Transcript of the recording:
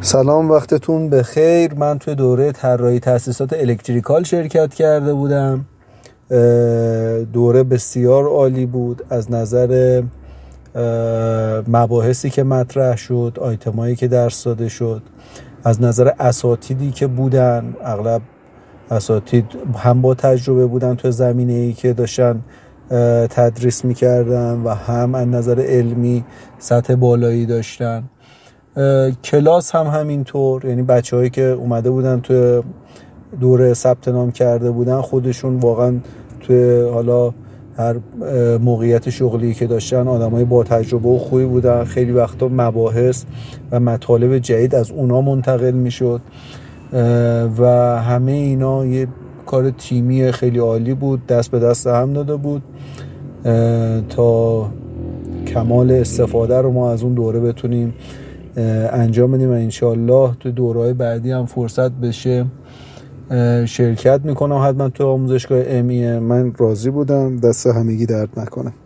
سلام، وقتتون بخیر. من توی دوره طراحی تاسیسات الکتریکال شرکت کرده بودم. دوره بسیار عالی بود از نظر مباحثی که مطرح شد، آیتمایی که درس داده شد، از نظر اساتیدی که بودن. اغلب اساتید هم با تجربه بودن توی زمینه‌ای که داشتن تدریس می‌کردن و هم از نظر علمی سطح بالایی داشتن. کلاس هم همینطور، یعنی بچه‌هایی که اومده بودن توی دوره ثبت نام کرده بودن خودشون واقعا توی حالا هر موقعیت شغلی که داشتن آدمای با تجربه و خوبی بودن. خیلی وقتا مباحث و مطالب جدید از اونا منتقل میشد و همه اینا یه کار تیمی خیلی عالی بود، دست به دست هم داده بود تا کمال استفاده رو ما از اون دوره بتونیم انجام بدیم و انشالله تو دوره‌های بعدی هم فرصت بشه شرکت میکنم. حتما تو آموزشگاه امیه. من راضی بودم. دست همگی درد نکنه.